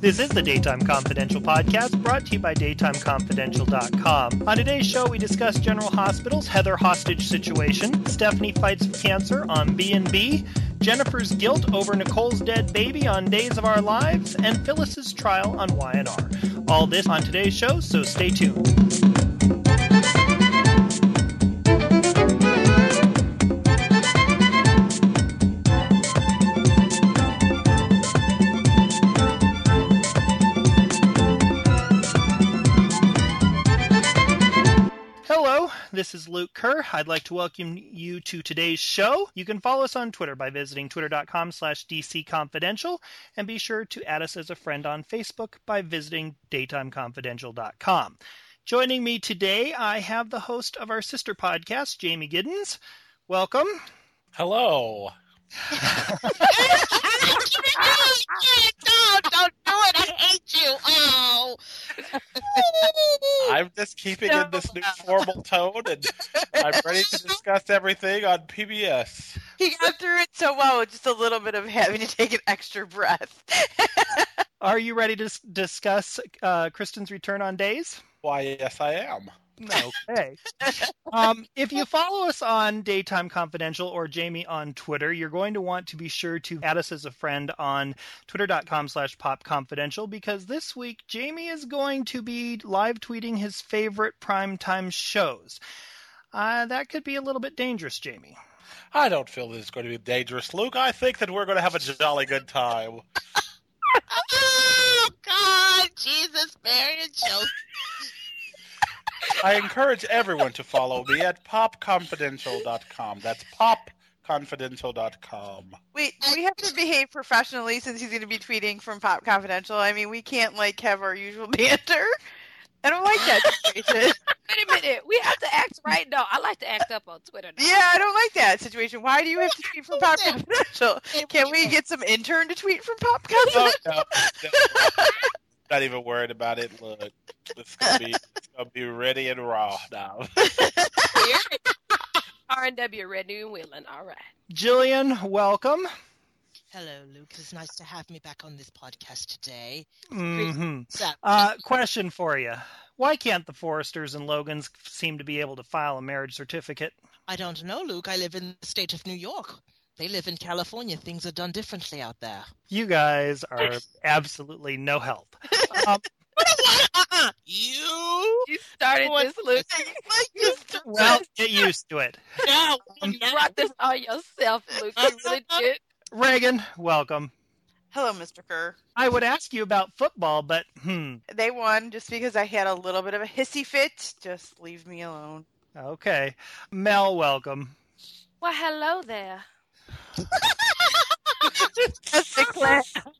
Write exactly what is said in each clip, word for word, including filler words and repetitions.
This is the Daytime Confidential podcast, brought to you by Daytime Confidential dot com. On today's show, we discuss General Hospital's Heather hostage situation, Stephanie fights cancer on B and B, Jennifer's guilt over Nicole's dead baby on Days of Our Lives, and Phyllis's trial on Y and R. All this on today's show, so stay tuned. Hello, this is Luke Kerr. I'd like to welcome you to today's show. You can follow us on Twitter by visiting twitter.com slash dcconfidential, and be sure to add us as a friend on Facebook by visiting daytime confidential dot com. Joining me today, I have the host of our sister podcast, Jamie Giddens. Welcome. Hello. Don't, don't do it. I hate you. Oh. I'm just keeping in this new formal tone, and I'm ready to discuss everything on P B S. He got through it so well with just a little bit of having to take an extra breath. Are you ready to s- discuss uh, Kristen's return on Days? Why, yes, I am. Okay. Um, if you follow us on Daytime Confidential or Jamie on Twitter, you're going to want to be sure to add us as a friend on twitter.com slash popconfidential, because this week Jamie is going to be live tweeting his favorite primetime shows. Uh, that could be a little bit dangerous, Jamie. I don't feel this is going to be dangerous, Luke. I think that we're going to have a jolly good time. Oh, God. Jesus, Mary, and Joseph. I encourage everyone to follow me at pop confidential dot com. That's pop confidential dot com. Wait, do we have to behave professionally since he's going to be tweeting from Pop Confidential? I mean, we can't, like, have our usual banter. I don't like that situation. Wait a minute. We have to act right. No, I like to act up on Twitter now. Yeah, I don't like that situation. Why do you have to tweet from Pop Confidential? Can we get some intern to tweet from Pop Oh, Confidential? no, no. Not even worried about it. Look, it's going to be it's gonna be ready and raw now. R and W Red New and Wheeling. All right. Jillian, welcome. Hello, Luke. It's nice to have me back on this podcast today. Mm-hmm. So, Uh, question for you. Why can't the Forresters and Logans seem to be able to file a marriage certificate? I don't know, Luke. I live in the state of New York. They live in California. Things are done differently out there. You guys are absolutely no help. Um, You? You started this, Luke. well, get used to it. No. You brought this on yourself, Luke. You really did. Reagan, welcome. Hello, Mister Kerr. I would ask you about football, but hmm. They won just because I had a little bit of a hissy fit. Just leave me alone. Okay. Mel, welcome. Well, hello there. Just declare.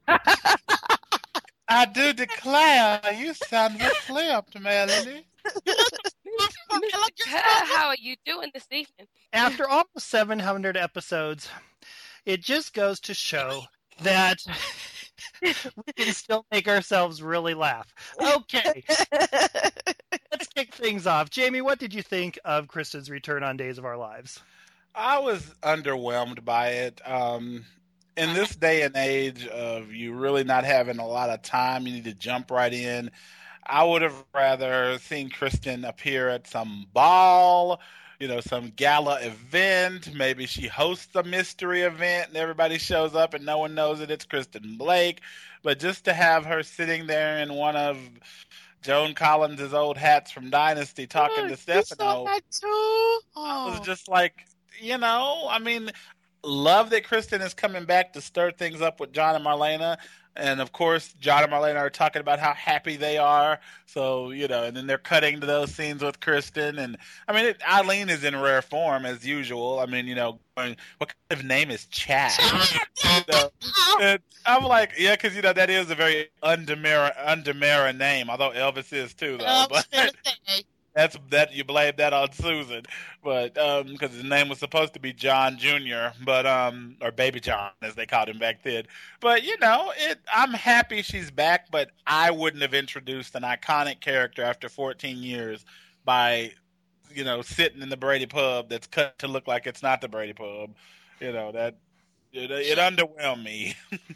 I do declare, you sound flipped, Melanie. Mister Kerr, how are you doing this evening? After almost seven hundred episodes, it just goes to show that we can still make ourselves really laugh. Okay. Let's kick things off. Jamie, what did you think of Kristen's return on Days of Our Lives? I was underwhelmed by it. Um, in this day and age of you really not having a lot of time, you need to jump right in. I would have rather seen Kristen appear at some ball, you know, some gala event. Maybe she hosts a mystery event and everybody shows up and no one knows that it's Kristen Blake. But just to have her sitting there in one of Joan Collins' old hats from Dynasty talking to Stefano, that too? I was just like, you know, I mean, love that Kristen is coming back to stir things up with John and Marlena. And, of course, John and Marlena are talking about how happy they are. So, you know, and then they're cutting to those scenes with Kristen. And, I mean, it, Eileen is in rare form, as usual. I mean, you know, going, what kind of name is Chad? You know, and I'm like, yeah, because, you know, that is a very undemera, undemera name, although Elvis is, too, though. But that's that you blame that on Susan, but um, because his name was supposed to be John Junior, but um, or Baby John as they called him back then. But you know, it. I'm happy she's back, but I wouldn't have introduced an iconic character after fourteen years by, you know, sitting in the Brady pub that's cut to look like it's not the Brady pub. You know that it, it underwhelmed me.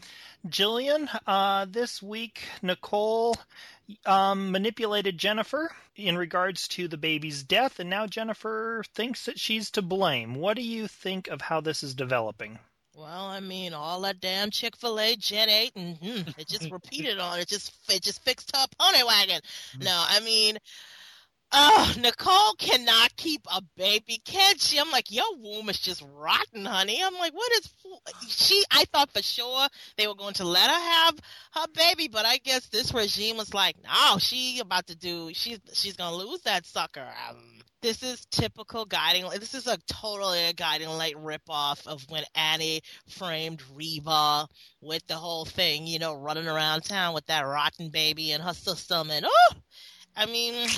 Jillian, uh, this week Nicole um, manipulated Jennifer in regards to the baby's death, and now Jennifer thinks that she's to blame. What do you think of how this is developing? Well, I mean, all that damn Chick-fil-A Jet ate, and mm, it just repeated on it. Just it just fixed her pony wagon. No, I mean, oh, Nicole cannot keep a baby, can she? I'm like, your womb is just rotten, honey. I'm like, what is she? I thought for sure they were going to let her have her baby, but I guess this regime was like, no, she about to do. She's she's gonna lose that sucker. Um, This is typical Guiding. This is a totally a Guiding Light ripoff of when Annie framed Reva with the whole thing, you know, running around town with that rotten baby in her system. And, oh, I mean,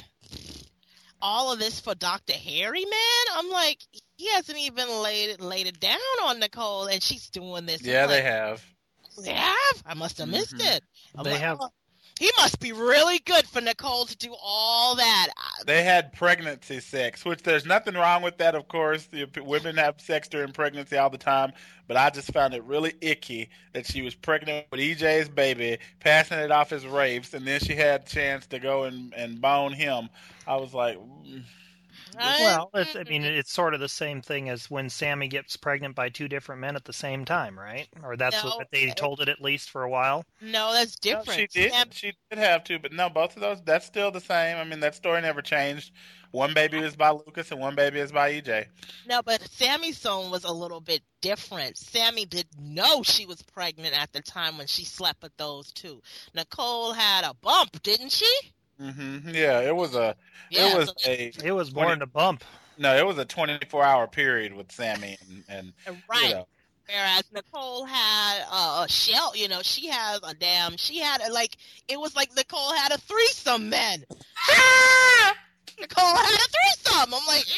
all of this for Doctor Harry, man? I'm like, he hasn't even laid it, laid it down on Nicole, and she's doing this. Yeah, I'm they like, have. They have? I must have missed Mhm. it. I'm They like, have. oh, he must be really good for Nicole to do all that. They had pregnancy sex, which there's nothing wrong with that, of course. The, women have sex during pregnancy all the time, but I just found it really icky that she was pregnant with E J's baby, passing it off as rapes, and then she had a chance to go and, and bone him. I was like, mm. Well, it's, I mean, it's sort of the same thing as when Sammy gets pregnant by two different men at the same time, right? Or that's No. what they told it at least for a while. No, that's No, different. she did. Sam- She did have to, but no, both of those, that's still the same. I mean, that story never changed. One baby is by Lucas and one baby is by E J. No, but Sammy's son was a little bit different. Sammy didn't know she was pregnant at the time when she slept with those two. Nicole had a bump, didn't she? Mm-hmm. Yeah, it was a, Yeah, it was so- a, It was more than a bump. no, it was a twenty-four hour period with Sammy and, and right. you know. Whereas Nicole had uh, a shell, you know, she has a damn, she had a, like, it was like Nicole had a threesome, man. Ah! Nicole had a threesome. I'm like,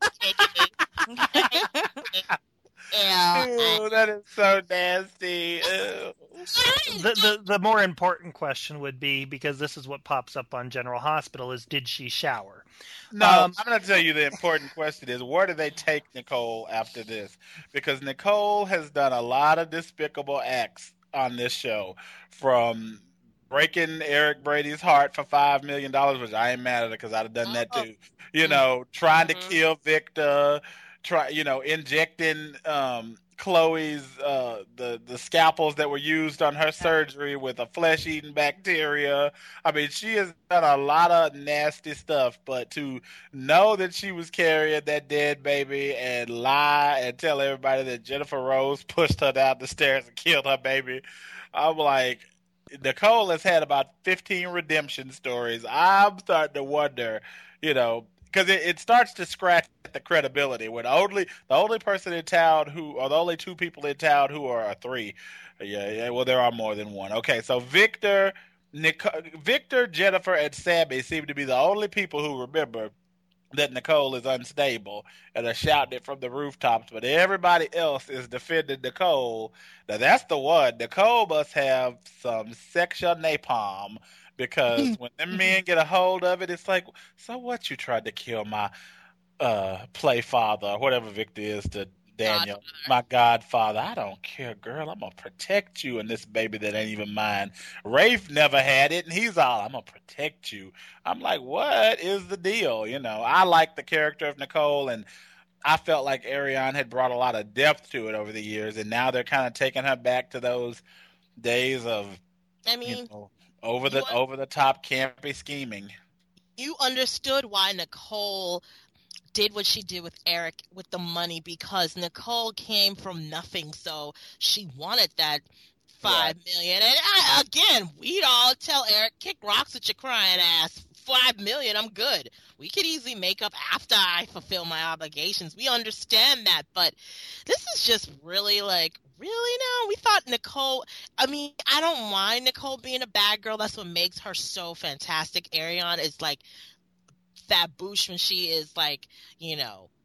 ew, that's yeah. Ew, that is so nasty. Ew. The, the the more important question would be, because this is what pops up on General Hospital, is did she shower? No, Um, I'm going to tell you the important question is, where do they take Nicole after this? Because Nicole has done a lot of despicable acts on this show, from breaking Eric Brady's heart for five million dollars, which I ain't mad at her because I'd have done that too. You know, trying to Mhm. kill Victor, try, you know, injecting um, Chloe's uh, the the scalpels that were used on her surgery with a flesh-eating bacteria. I mean, she has done a lot of nasty stuff, but to know that she was carrying that dead baby and lie and tell everybody that Jennifer Rose pushed her down the stairs and killed her baby, I'm like, Nicole has had about fifteen redemption stories. I'm starting to wonder, you know, because it, it starts to scratch at the credibility when only the only person in town who, or the only two people in town who are, or three, yeah, yeah, well, there are more than one. Okay, so Victor, Nicole, Victor, Jennifer, and Sammy seem to be the only people who remember that Nicole is unstable and are shouting it from the rooftops, but everybody else is defending Nicole. Now that's the one. Nicole must have some sexual napalm, because when them men get a hold of it, it's like, so what, you tried to kill my uh, play father, or whatever Victor is to Daniel, Godfather. my godfather. I don't care, girl. I'm going to protect you and this baby that ain't even mine. Rafe never had it, and he's all, I'm going to protect you. I'm like, what is the deal? You know, I like the character of Nicole, and I felt like Ariane had brought a lot of depth to it over the years, and now they're kind of taking her back to those days of, I mean, you know, over you the want- over the top campy scheming. you understood why Nicole did what she did with Eric with the money, because Nicole came from nothing, so she wanted that five million. And I, again, we'd all tell Eric, kick rocks at your crying ass. Five million, I'm good. We could easily make up after I fulfill my obligations. We understand that, but this is just really like, really now? We thought Nicole, I mean, I don't mind Nicole being a bad girl. That's what makes her so fantastic. Ariane is like Fabouche when she is like, you know,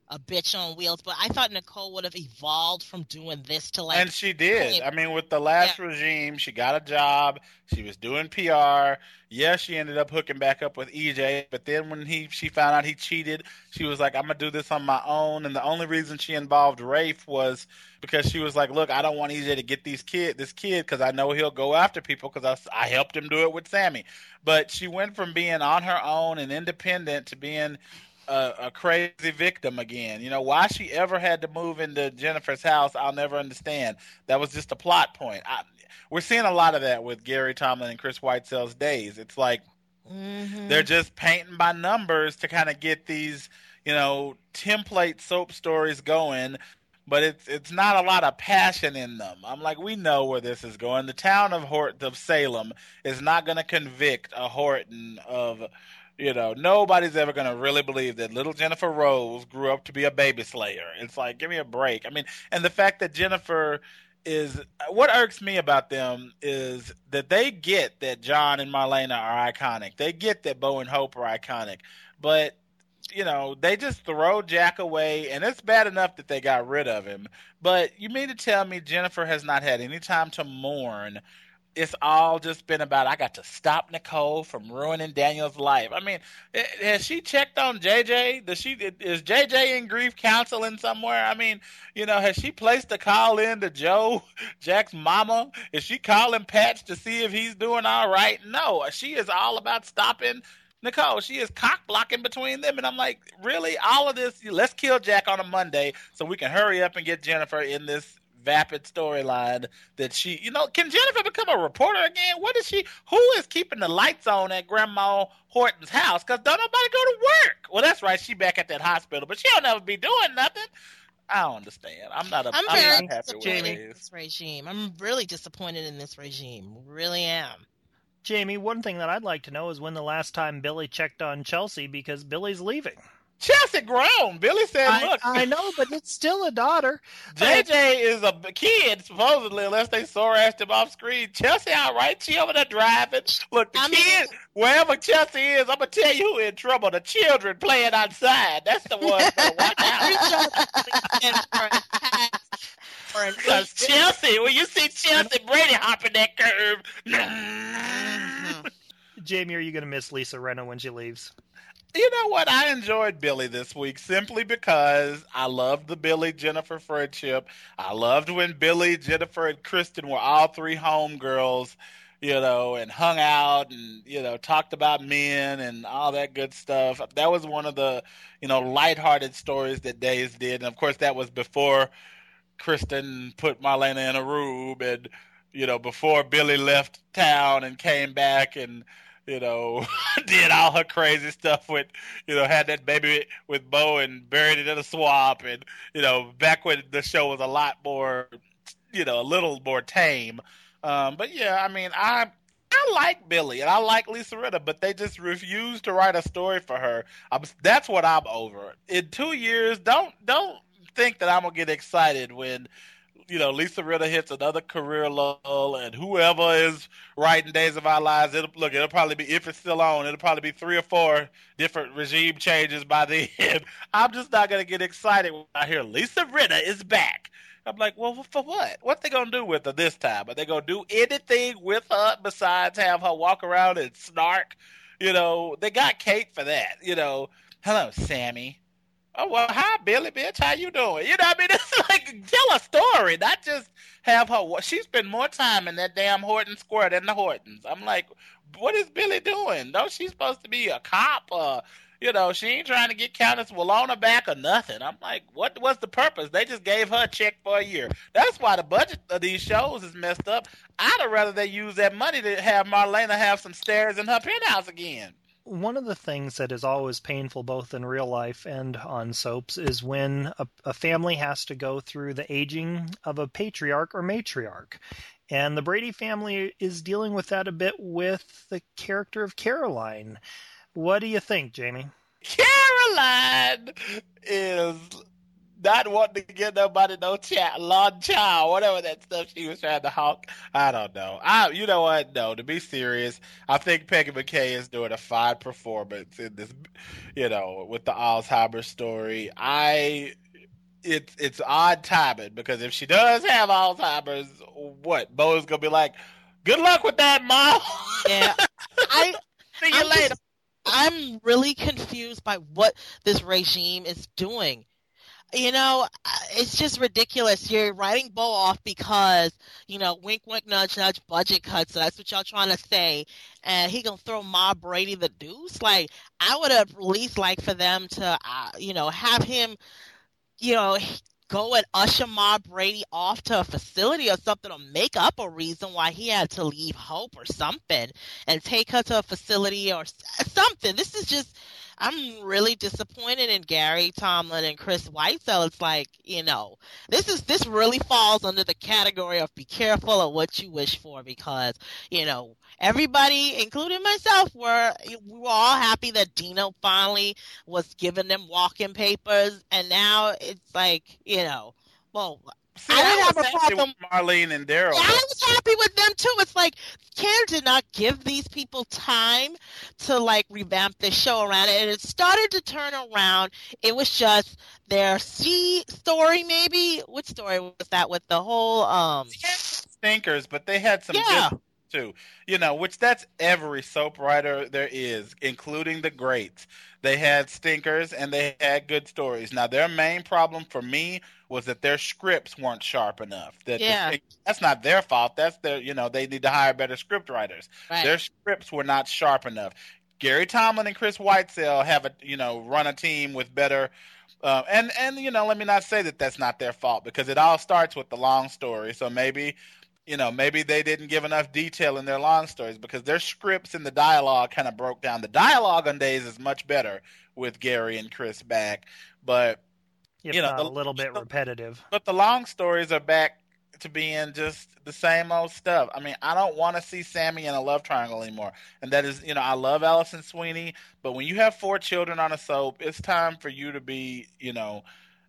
a bitch on wheels, but I thought Nicole would have evolved from doing this to like. And she did. I mean, with the last yeah. regime, she got a job. She was doing P R. Yes, she ended up hooking back up with E J. But then when he she found out he cheated, she was like, I'm going to do this on my own. And the only reason she involved Rafe was because she was like, look, I don't want E J to get these kid, this kid because I know he'll go after people because I, I helped him do it with Sammy. But she went from being on her own and independent to being A, a crazy victim again. You know, why she ever had to move into Jennifer's house, I'll never understand. That was just a plot point. I, we're seeing a lot of that with Gary Tomlin and Chris Whitesell's days. It's like mm-hmm. they're just painting by numbers to kind of get these, you know, template soap stories going, but it's it's not a lot of passion in them. I'm like, we know where this is going. The town of Hort of Salem is not going to convict a Horton of... You know, nobody's ever going to really believe that little Jennifer Rose grew up to be a baby slayer. It's like, give me a break. I mean, and the fact that Jennifer is, what irks me about them is that they get that John and Marlena are iconic. They get that Bo and Hope are iconic. But, you know, they just throw Jack away, and it's bad enough that they got rid of him. But you mean to tell me Jennifer has not had any time to mourn? It's all just been about, I got to stop Nicole from ruining Daniel's life. I mean, has she checked on J J? Does she, is J J in grief counseling somewhere? I mean, you know, has she placed a call in to Joe, Jack's mama? Is she calling Patch to see if he's doing all right? No, she is all about stopping Nicole. She is cock blocking between them. And I'm like, really? All of this, let's kill Jack on a Monday so we can hurry up and get Jennifer in this vapid storyline that she, you know, can Jennifer become a reporter again? What is she, who is keeping the lights on at Grandma Horton's house? Because don't nobody go to work. Well, that's right. She back at that hospital, but she don't ever be doing nothing. I don't understand. I'm not a, I'm, I'm very not happy disappointed with in this regime. I'm really disappointed in this regime. Really am. Jamie, one thing that I'd like to know is when the last time Billy checked on Chelsea because Billy's leaving. Chelsea grown. Billy said, I, look. I know, but it's still a daughter. J J is a kid, supposedly, unless they sore-assed him off screen. Chelsea all right. She over there driving. Look, the I kid, mean, wherever Chelsea is, I'm going to tell you who in trouble. The children playing outside. That's the one to watch out. Because Chelsea, when you see Chelsea Brady hopping that curve. Jamie, are you going to miss Lisa Rinna when she leaves? You know what? I enjoyed Billy this week simply because I loved the Billy-Jennifer friendship. I loved when Billy, Jennifer, and Kristen were all three homegirls, you know, and hung out and, you know, talked about men and all that good stuff. That was one of the, you know, lighthearted stories that Days did. And, of course, that was before Kristen put Marlena in a room and, you know, before Billy left town and came back and, you know, did all her crazy stuff with, you know, had that baby with Bo and buried it in a swamp. And, you know, back when the show was a lot more, you know, a little more tame. Um, but, yeah, I mean, I I like Billy and I like Lisa Rinna, but they just refuse to write a story for her. I'm, that's what I'm over. In two years, don't don't think that I'm going to get excited when, you know, Lisa Rinna hits another career lull, and whoever is writing Days of Our Lives, it'll look, it'll probably be, if it's still on, it'll probably be three or four different regime changes by the end. I'm just not going to get excited when I hear Lisa Rinna is back. I'm like, well, for what? What they going to do with her this time? Are they going to do anything with her besides have her walk around and snark? You know, they got Kate for that. You know, hello, Sammy. Oh, well, hi, Billy, bitch. How you doing? You know what I mean? It's like, tell a story, not just have her. She spent more time in that damn Horton Square than the Hortons. I'm like, what is Billy doing? No, she's supposed to be a cop. Uh, you know, she ain't trying to get Countess Walona back or nothing. I'm like, what was the purpose? They just gave her a check for a year. That's why the budget of these shows is messed up. I'd have rather they use that money to have Marlena have some stairs in her penthouse again. One of the things that is always painful both in real life and on soaps is when a, a family has to go through the aging of a patriarch or matriarch. And the Brady family is dealing with that a bit with the character of Caroline. What do you think, Jamie? Caroline is not wanting to give nobody no chat, long chow, whatever that stuff she was trying to hawk. I don't know. I, you know what? No, to be serious, I think Peggy McKay is doing a fine performance in this, you know, with the Alzheimer's story. I, it's it's odd timing because if she does have Alzheimer's, what? Bo's gonna be like, good luck with that, Mom. Yeah, I see you I'm later. just- I'm really confused by what this regime is doing. You know, it's just ridiculous. You're writing Bo off because, you know, wink, wink, nudge, nudge, budget cuts. So that's what y'all trying to say. And he gonna throw Ma Brady the deuce. Like, I would have at least liked for them to, uh, you know, have him, you know, go and usher Ma Brady off to a facility or something, or make up a reason why he had to leave Hope or something, and take her to a facility or something. This is just, I'm really disappointed in Gary Tomlin and Chris Weitzel. It's like, you know, this is this really falls under the category of be careful of what you wish for, because, you know, everybody, including myself, were we were all happy that Dino finally was giving them walking papers, and now it's like, you know, well, See, I didn't I have was a happy problem. with Marlene and Daryl. Yeah, I was happy with them too. It's like Karen did not give these people time to like revamp the show around it, and it started to turn around. It was just their C story, maybe. What story was that with the whole um They had some stinkers, but they had some Yeah. good too. You know, which that's every soap writer there is, including the greats. They had stinkers and they had good stories. Now, their main problem for me was that their scripts weren't sharp enough. That the- Yeah. that's not their fault. That's their, you know, they need to hire better script writers. Right. Their scripts were not sharp enough. Gary Tomlin and Chris Weitzel have a, you know, run a team with better. Uh, and and you know, let me not say that that's not their fault, because it all starts with the long story. So maybe, you know, maybe they didn't give enough detail in their long stories, because their scripts and the dialogue kind of broke down. The dialogue on Days is much better with Gary and Chris back, but If you know, not the- a little bit repetitive. but the long stories are back to being just the same old stuff. I mean, I don't want to see Sammy in a love triangle anymore. And that is, you know, I love Allison Sweeney, but when you have four children on a soap, it's time for you to be, you know,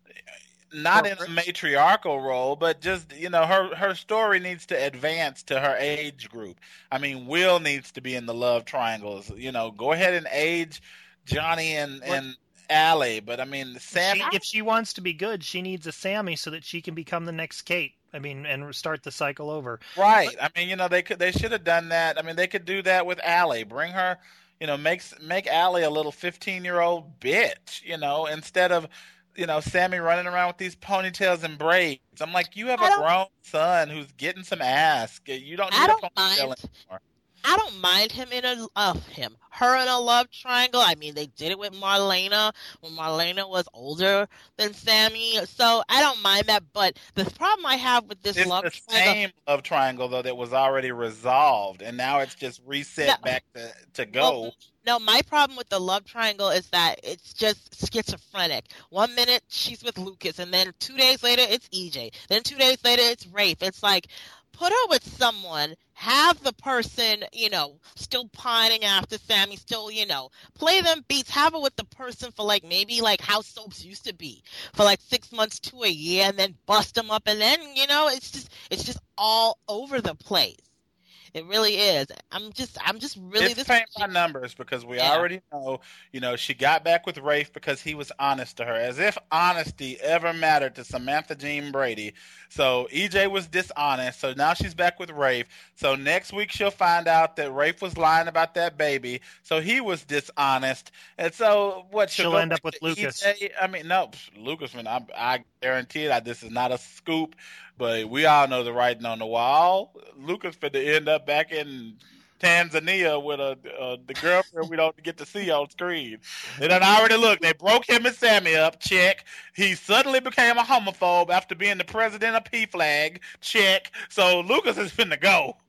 not in a matriarchal role, but just, you know, her her story needs to advance to her age group. I mean, Will needs to be in the love triangles. You know, go ahead and age Johnny and and Allie, but I mean, Sammy. She, if she wants to be good, she needs a Sammy so that she can become the next Kate. I mean, and start the cycle over. Right. I mean, you know, they could they should have done that. I mean, they could do that with Allie. Bring her, you know, make make Allie a little fifteen year old bitch. You know, instead of, you know, Sammy running around with these ponytails and braids. I'm like, you have I a don't- grown son who's getting some ass. You don't need I a don't ponytail mind. anymore. I don't mind him in a uh, him her in a love triangle. I mean, they did it with Marlena when Marlena was older than Sammy, so I don't mind that. But the problem I have with this It's love the triangle, same love triangle though that was already resolved, and now it's just reset No. back to to go. Well, no, my problem with the love triangle is that it's just schizophrenic. One minute she's with Lucas, and then two days later it's E J. Then two days later it's Rafe. It's like, put her with someone, have the person, you know, still pining after Sammy, still, you know, play them beats, have her with the person for like maybe like how soaps used to be for like six months to a year, and then bust them up, and then, you know, it's just it's just all over the place. It really is. I'm just I'm just really It's this paint by numbers, because we Yeah. already know, you know, she got back with Rafe because he was honest to her, as if honesty ever mattered to Samantha Jean Brady. So E J was dishonest, so now she's back with Rafe. So next week she'll find out that Rafe was lying about that baby, so he was dishonest. And so what? She'll go end up back with to Lucas. E J? I mean, no, Lucas, man, I, I guarantee it. This is not a scoop, but we all know the writing on the wall. Lucas finna end up back in Tanzania with a uh, the girlfriend we don't get to see on screen. They done already look. They broke him and Sammy up. Check. He suddenly became a homophobe after being the president of P Flag. Check. So Lucas is finna go.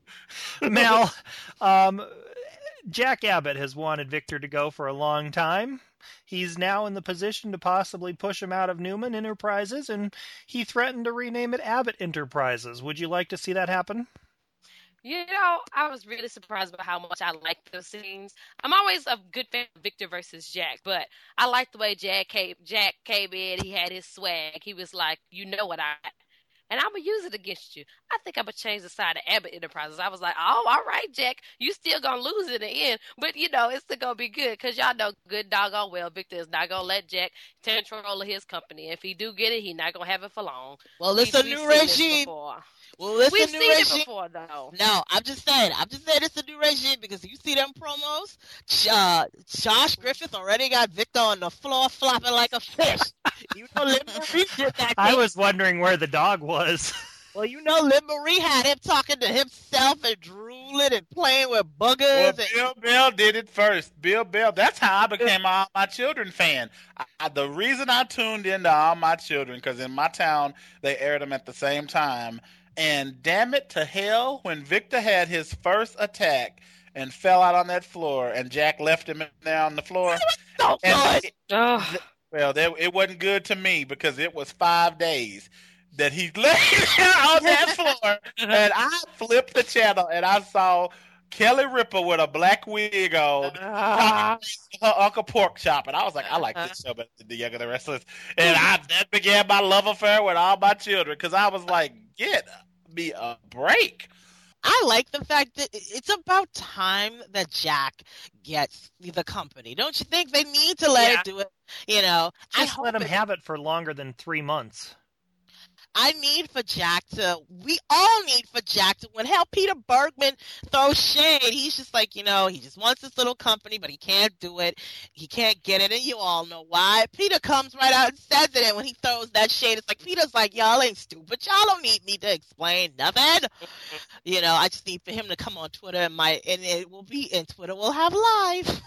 Mel, um, Jack Abbott has wanted Victor to go for a long time. He's now in the position to possibly push him out of Newman Enterprises, and he threatened to rename it Abbott Enterprises. Would you like to see that happen? You know, I was really surprised by how much I liked those scenes. I'm always a good fan of Victor versus Jack, but I liked the way Jack came, Jack came in. He had his swag. He was like, you know what I, and I'm going to use it against you. I think I'm going to change the side of Abbott Enterprises. I was like, oh, all right, Jack. You still going to lose in the end, but, you know, it's still going to be good because y'all know good doggone well Victor is not going to let Jack take control of his company. If he do get it, he not going to have it for long. Well, it's we, a new regime. Well, it's We've a new seen regime. it before, though. No, I'm just saying. I'm just saying it's a new regime because you see them promos. Uh, Josh Griffith already got Victor on the floor flopping like a fish. You know, Liv Marie did that. I was wondering where the dog was. Well, you know, Liv Marie had him talking to himself and drooling and playing with boogers. Well, and... Bill Bell did it first. Bill Bell. That's how I became an All My Children fan. I, I, the reason I tuned into All My Children, because in my town, they aired them at the same time. And damn it to hell, when Victor had his first attack and fell out on that floor, and Jack left him there on the floor. So and good. it, well, that, it wasn't good to me because it was five days that he lay on that floor, and I flipped the channel and I saw Kelly Ripa with a black wig on, uh, her Uncle Pork Chop, and I was like, I like this show better than the Young and the Restless, and I that began my love affair with All My Children because I was like, get me a break. I like the fact that it's about time that Jack gets the company. Don't you think they need to let Yeah. it do it? You know, I Just hope let him it- have it for longer than three months. I need for Jack to, we all need for Jack to win. Hell, Peter Bergman throws shade. He's just like, you know, he just wants this little company, but he can't do it. He can't get it, and you all know why. Peter comes right out and says it, and when he throws that shade, it's like, Peter's like, y'all ain't stupid. Y'all don't need me to explain nothing. You know, I just need for him to come on Twitter, and my, and it will be, and Twitter will have live.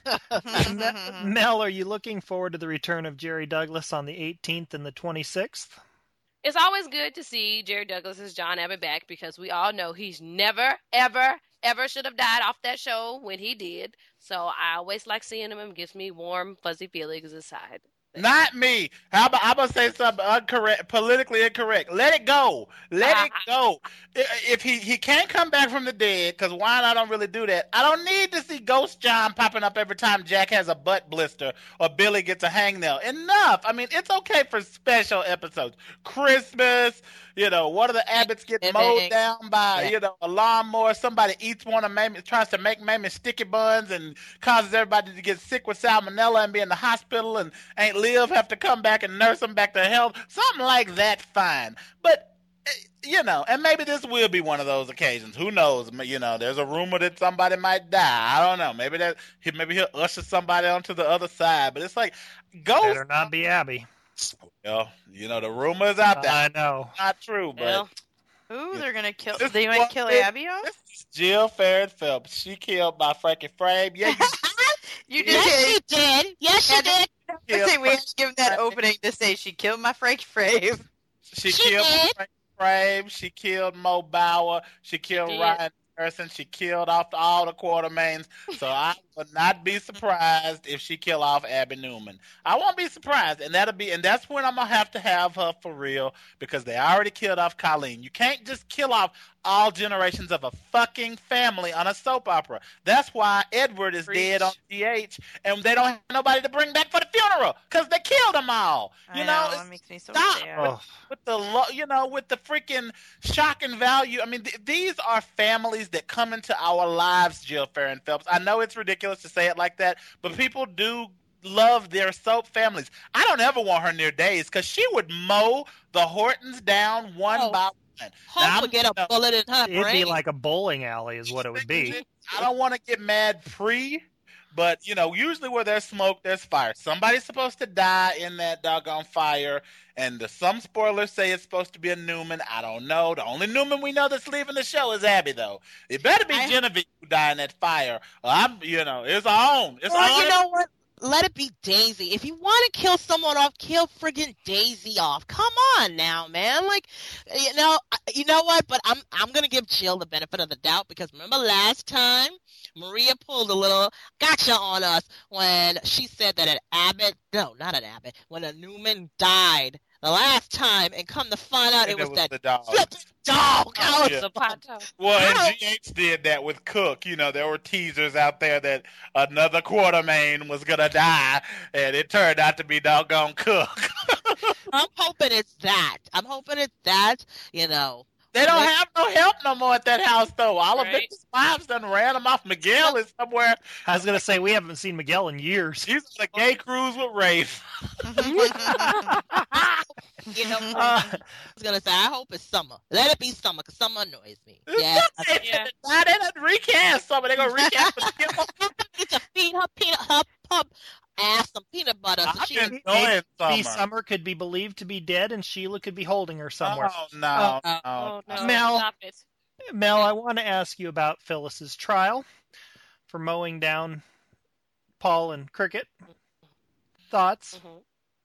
Me- Mel, are you looking forward to the return of Jerry Douglas on the eighteenth and the twenty-sixth? It's always good to see Jerry Douglas as John Abbott back because we all know he's never, ever, ever should have died off that show when he did. So I always like seeing him. It gives me warm, fuzzy feelings inside. Not me. How about I'm gonna say something incorrect, politically incorrect. Let it go. Let it go. If he, he can't come back from the dead, because why not? I don't really do that. I don't need to see Ghost John popping up every time Jack has a butt blister or Billy gets a hangnail. Enough. I mean, it's okay for special episodes. Christmas, you know, one of the Abbotts gets mowed down by, Yeah. you know, a lawnmower. Somebody eats one of Mamie, tries to make Mamie sticky buns and causes everybody to get sick with salmonella and be in the hospital and ain't live, have to come back and nurse them back to health. Something like that, fine. But, eh, you know, and maybe this will be one of those occasions. Who knows? You know, there's a rumor that somebody might die. I don't know. Maybe that he maybe he'll usher somebody onto the other side. But it's like, Ghost. Better not be Abby. Well, you know, the rumors out there. I know. Not true, but Well, Ooh, they're gonna kill. This They is might what kill it- Abby off. this is Jill Farron Phelps. She killed by Frankie Frame. Yeah, you You Yes, did. she did. Yes, she Yeah, did. I killed say we have to give that opening to say she killed my Frank Frave. She, She killed did. Frank Frame. She killed Mo Bauer. She killed did. Ryan Harrison. She killed off all the Quartermains. So I would not be surprised if she kill off Abby Newman. I won't be surprised, and that'll be, and that's when I'm gonna have to have her for real because they already killed off Colleen. You can't just kill off all generations of a fucking family on a soap opera. That's why Edward is Preach. dead on G H, and they don't have nobody to bring back for the funeral because they killed them all. You I know, know, it's- that makes me so stop. sad. Oh, with the lo- you know with the freaking shock and value. I mean, th- these are families that come into our lives, Jill Farron Phelps. I know it's ridiculous to say it like that, but people do love their soap families. I don't ever want her near Days because she would mow the Hortons down one Oh. by one. Now, Hope I'm- would get a no, bullet in her it'd brain. be like a bowling alley, is what it would be. I don't want to get mad pre, but you know, usually where there's smoke, there's fire. Somebody's supposed to die in that doggone fire, and the, some spoilers say it's supposed to be a Newman. I don't know. The only Newman we know that's leaving the show is Abby, though. It better be I- Genevieve who die in that fire. Or I'm, you know, it's on. It's Or on. you know what? Let it be Daisy. If you want to kill someone off, kill friggin' Daisy off. Come on now, man. Like, you know, I- you know what? But I'm I'm gonna give Jill the benefit of the doubt because remember last time Maria pulled a little gotcha on us when she said that an Abbott, no, not an Abbott, when a Newman died the last time, and come to find out And it was, it was that the dog. flipping dog. I Oh, was- Yeah. Zapato. Well, How? and G H did that with Cook. You know, there were teasers out there that another Quartermain was gonna die, and it turned out to be doggone Cook. I'm hoping it's that. I'm hoping it's that. You know, They don't They- have no help no more at that house, though. All of Right. Victor's wives done ran them off. Miguel is somewhere. I was gonna say we haven't seen Miguel in years. He's on a gay cruise with Rafe. you know. Uh, I was gonna say, I hope it's Summer. Let it be Summer, because Summer annoys me. Yeah, They Yeah. Now they done recast some. They're gonna recast Miguel. I need to feed her peanut, her pup ass some peanut butter. So I've she been can enjoying maybe Summer. Summer could be believed to be dead, and Sheila could be holding her somewhere. Oh no, Uh, no. Oh no! Mel. Stop it. Mel, I want to ask you about Phyllis's trial for mowing down Paul and Cricket. Thoughts? Mhm.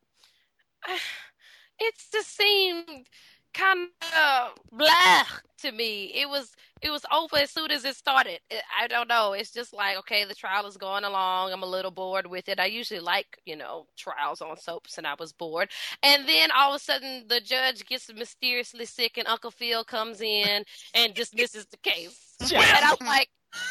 It just seemed kind of blah to me. It was it was over as soon as it started. It- I don't know. It's just like, okay, the trial is going along. I'm a little bored with it. I usually like, you know, trials on soaps, and I was bored. And then all of a sudden, the judge gets mysteriously sick, and Uncle Phil comes in and dismisses the case. And I'm like,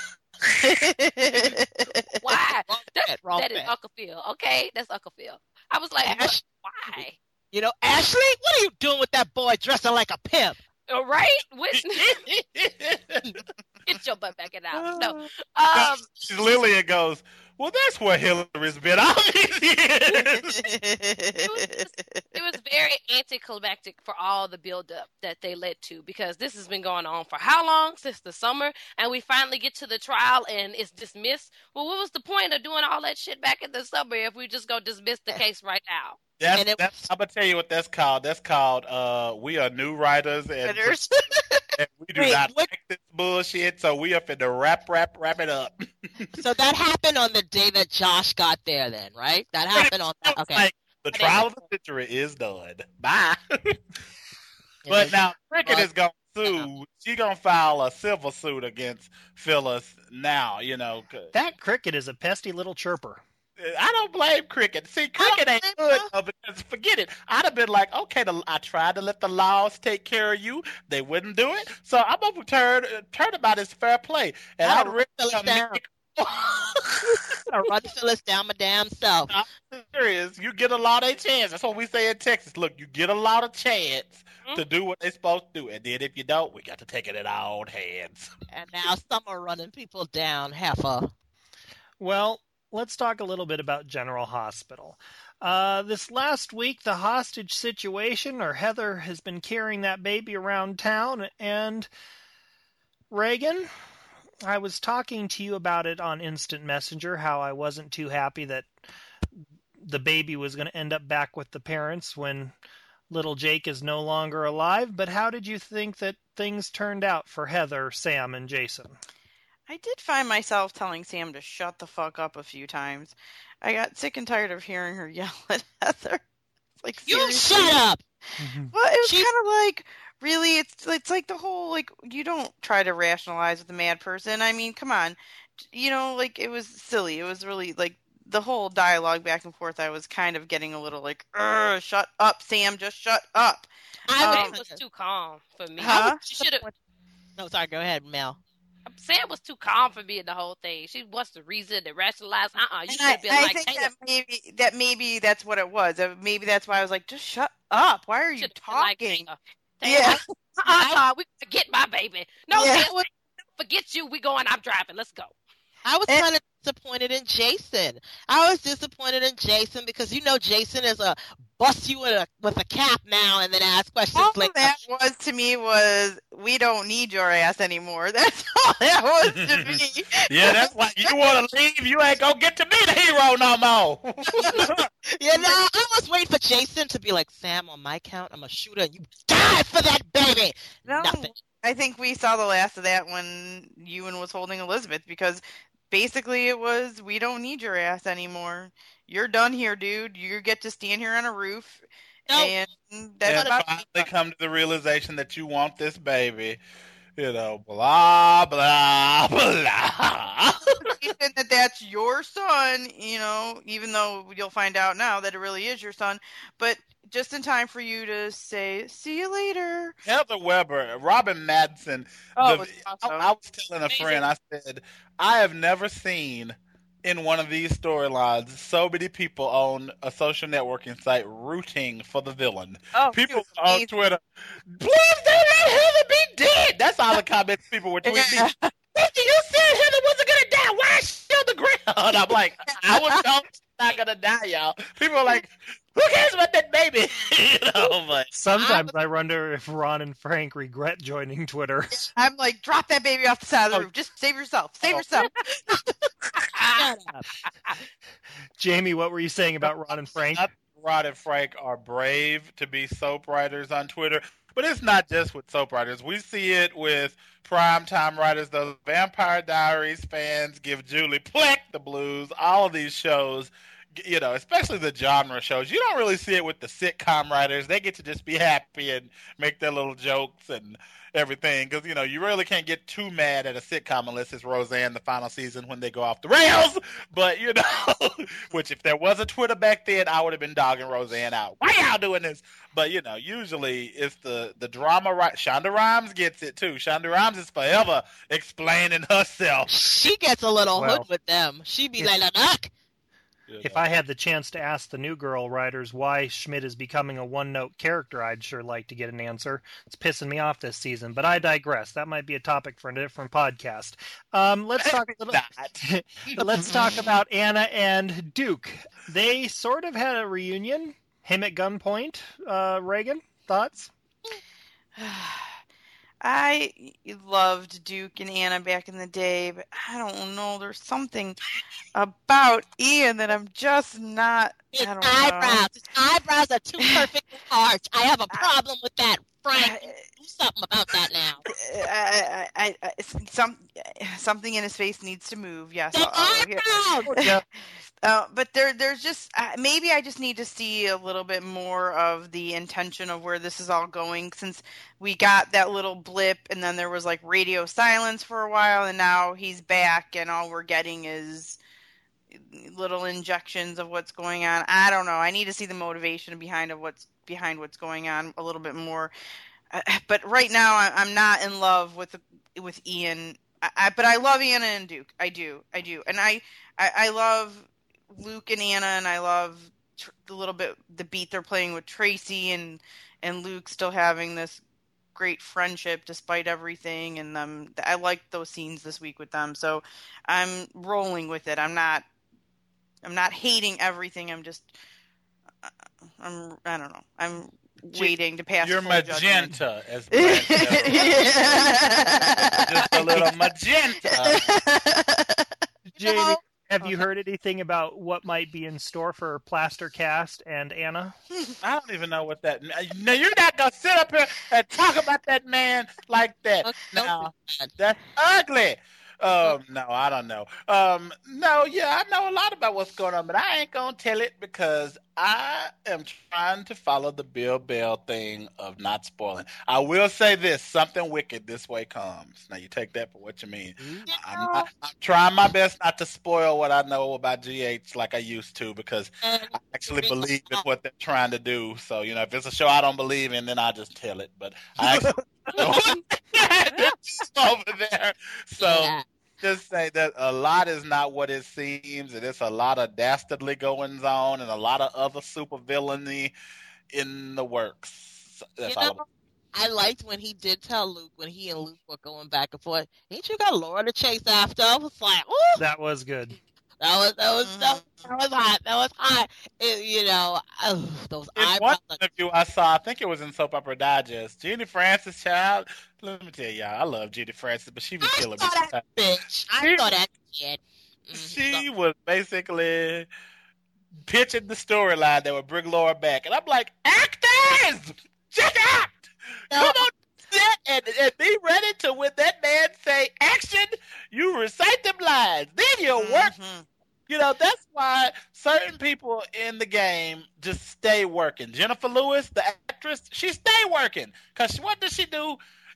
why? Wrong That, bet, wrong that is bet. Uncle Phil. Okay, that's Uncle Phil. I was like, Ash- what? Why? You know, Ashley, what are you doing with that boy dressing like a pimp? Uh, Right? Which, get your butt back in the house. No. Um, Lillian goes, well, that's where Hillary's been all these years. it was very anticlimactic for all the buildup that they led to, because this has been going on for how long? Since the summer, and we finally get to the trial and it's dismissed. Well, what was the point of doing all that shit back in the summer if we just go dismiss the case right now? That's, And it- that's, I'm gonna tell you what that's called. That's called uh, we are new writers and, Critters. and we do Wait, not what- like this bullshit. So we are finna wrap, wrap, wrap it up. So that happened on the day that Josh got there, then, right? That happened on that. Okay. Like, the But trial it- of the century is done. Bye. Yeah, But now Cricket Well, is gonna sue. She gonna file a civil suit against Phyllis now. You know, 'cause- That Cricket is a pesty little chirper. I don't blame Cricket. See, Cricket ain't blame good her. though, because forget it. I'd have been like, okay, the, I tried to let the laws take care of you. They wouldn't do it. So I'm gonna turn turn about his fair play, and I'll I'd really Phyllis come down. make- I run Phyllis down my damn self. I'm serious. You get a lot of chance. That's what we say in Texas. Look, you get a lot of chance to do what they're supposed to do, and then if you don't, we got to take it in our own hands. And now Summer running people down, heifer. Well, let's talk a little bit about General Hospital. Uh, this last week, the hostage situation, or Heather has been carrying that baby around town, and Reagan, I was talking to you about it on Instant Messenger, how I wasn't too happy that the baby was going to end up back with the parents when little Jake is no longer alive. But how did you think that things turned out for Heather, Sam, and Jason? I did find myself telling Sam to shut the fuck up a few times. I got sick and tired of hearing her yell at Heather. Like, You seriously. shut up! Well, it was She- kind of like, really, it's it's like the whole, like, you don't try to rationalize with a mad person. I mean, come on. You know, like, it was silly. It was really, like, the whole dialogue back and forth, I was kind of getting a little like, "Ugh, shut up, Sam, just shut up." I Um, Sam would, was too calm for me. Huh? She should have. No, sorry, go ahead, Mel. Sam was too calm for me in the whole thing. She wants to reason and rationalize. Uh uh You And should I, have been I like, think hey, that maybe that maybe that's what it was. Uh, Maybe that's why I was like, just shut up. Why are you should have been like, talking? Taylor, Yeah. Taylor, uh-uh, we gotta get my baby. No, Yeah. Sam, forget you. We going. I'm driving. Let's go. I was Eh. kind of disappointed in Jason. I was disappointed in Jason because you know Jason is a bust you with a with a cap now and then ask questions All later. that was to me was, we don't need your ass anymore. That's all that was to me. Yeah, that's like you want to leave. You ain't gonna get to be the hero no more. You know, I was waiting for Jason to be like, Sam, on my count, I'm a shooter and you die for that baby. No, Nothing. I think we saw the last of that when Ewan was holding Elizabeth, because basically it was, we don't need your ass anymore. You're done here, dude. You get to stand here on a roof, No. and that's And about finally come to the realization that you want this baby. you know, blah, blah, blah. And that that's your son, you know, even though you'll find out now that it really is your son, but just in time for you to say, see you later. Heather Weber, Robin Madsen. Oh, the, it was awesome. I, I was telling a friend, I said, I have never seen in one of these storylines so many people on a social networking site rooting for the villain. Oh, People it was on amazing. Twitter, please don't let Heather be dead. That's all the comments people were tweeting. Yeah. You said Heather wasn't going to die. Why is she on the ground? I'm like, I was told she's not going to die, y'all. People are like, who cares about that baby? You know, but Sometimes I wonder if Ron and Frank regret joining Twitter. I'm like, drop that baby off the side of the Oh. roof. Just save yourself. Save Oh. yourself. Shut up. Jamie, what were you saying about Ron and Frank? I think Rod and Frank are brave to be soap writers on Twitter, but it's not just with soap writers. We see it with primetime writers. The Vampire Diaries fans give Julie Plec the blues. All of these shows, you know, especially the genre shows, you don't really see it with the sitcom writers. They get to just be happy and make their little jokes and everything, because, you know, you really can't get too mad at a sitcom unless it's Roseanne the final season when they go off the rails. But, you know, which if there was a Twitter back then, I would have been dogging Roseanne out. Why y'all doing this? But, you know, usually it's the, the drama. Right? Shonda Rhimes gets it, too. Shonda Rhimes is forever explaining herself. She gets a little Well, hood with them. She be if- like, look. You If know. I had the chance to ask the New Girl writers why Schmidt is becoming a one-note character, I'd sure like to get an answer. It's pissing me off this season, but I digress. That might be a topic for a different podcast. Um, let's talk a little. Not. Let's talk about Anna and Duke. They sort of had a reunion. Him at gunpoint. Uh, Reagan, thoughts? I loved Duke and Anna back in the day, but I don't know. There's something about Ian that I'm just not. His I don't eyebrows. know. His eyebrows are too perfectly arched. I have a problem with that. Frank, do something about that now. I, I, I, I, some something in his face needs to move. Yes. The I'll- yeah. eyebrows! Yeah. Uh, but there, there's just uh, maybe I just need to see a little bit more of the intention of where this is all going, since we got that little blip and then there was like radio silence for a while, and now he's back and all we're getting is little injections of what's going on. I don't know. I need to see the motivation behind of what's behind what's going on a little bit more. Uh, but right now, I, I'm not in love with with Ian. I, I, but I love Anna and Duke. I do. I do. And I, I, I love Luke and Anna, and I love tr- the little bit the beat they're playing with Tracy and and Luke still having this great friendship despite everything. And um, I liked those scenes this week with them. So I'm rolling with it. I'm not. I'm not hating everything. I'm just. I'm. I don't know. I'm waiting to pass. You're full judgment. magenta, as Brad said. Just a little magenta. Jamie, No. have you Okay. heard anything about what might be in store for Plaster Cast and Anna? I don't even know what that. Now you're not gonna sit up here and talk about that man like that. Okay, No, don't do that's ugly. Um, no, I don't know. Um, no, yeah, I know a lot about what's going on, but I ain't gonna tell it because I am trying to follow the Bill Bell thing of not spoiling. I will say this: something wicked this way comes. Now you take that for what you mean. I'm, not, I'm trying my best not to spoil what I know about G H like I used to, because that. I actually believe in what they're trying to do. So, you know, if it's a show I don't believe in, then I just tell it. But I actually over there. So Yeah. just say that a lot is not what it seems, and it's a lot of dastardly goings on and a lot of other super villainy in the works. That's You all. know, about- I liked when he did tell Luke, when he and Luke were going back and forth, ain't you got Laura to chase after? I was like, ooh, That was good. that was, that was, that, Mhm. that was hot. That was hot. It, you know, oh, those In one eyebrows. are- interview I saw, I think it was in Soap Opera Digest, Jeannie Francis, child. Let me tell y'all, I love Jeannie Francis, but she be I killing saw me. that bitch. I She- saw that kid. Mm, She so- was basically pitching the storyline that would bring Laura back. And I'm like, actors! Just act! Come on set and, and be ready to, when that man say action, you recite them lines. Then you'll work. Mhm. You know, that's why certain people in the game just stay working. Jennifer Lewis, the actress, she stay working. Because what does she do?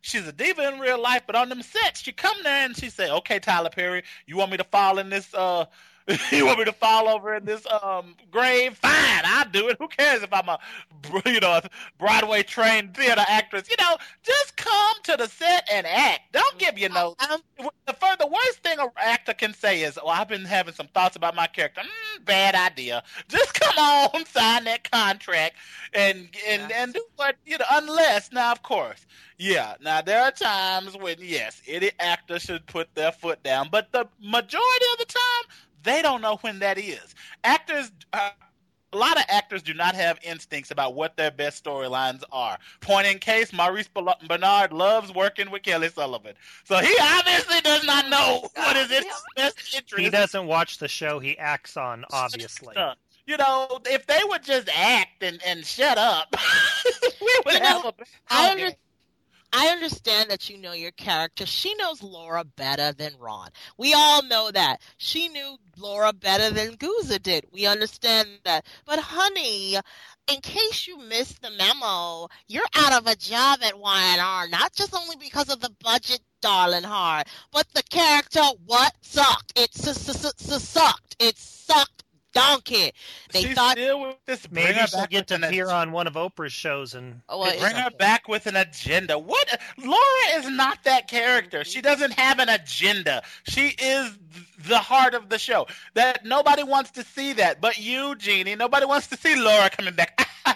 she's a diva in real life, but on them sets, she come there and she say, "Okay, Tyler Perry, you want me to fall in this? Uh, you want me to fall over in this um grave? Fine, I'll do it. Who cares if I'm a, you know, Broadway trained theater actress? You know, just come to the set and act. Don't give you no. Um, The, the worst thing an actor can say is, "Oh, I've been having some thoughts about my character." Mm, bad idea. Just come on, sign that contract, and and and do what you know. Unless now, of course, yeah. Now there are times when yes, any actor should put their foot down, but the majority of the time, they don't know when that is. Actors. Uh, A lot of actors do not have instincts about what their best storylines are. Point in case, Maurice Bernard loves working with Kelly Sullivan. So he obviously does not know what is in his best interest. He doesn't watch the show he acts on, obviously. You know, if they would just act and, and shut up, we would You have know, a better I game. under- I understand that you know your character. She knows Laura better than Ron. We all know that. She knew Laura better than Guza did. We understand that. But honey, in case you missed the memo, you're out of a job at Y and R, not just only because of the budget, darling heart, but the character, what sucked? It sucked. It sucked donkey. They She's thought still with this. bring Maybe her she'll back get with to an appear ag- on one of Oprah's shows and Oh, well, pitch Bring her something. back with an agenda. What? Laura is not that character. She doesn't have an agenda. She is the heart of the show. That nobody wants to see that, but you, Jeannie. Nobody wants to see Laura coming back.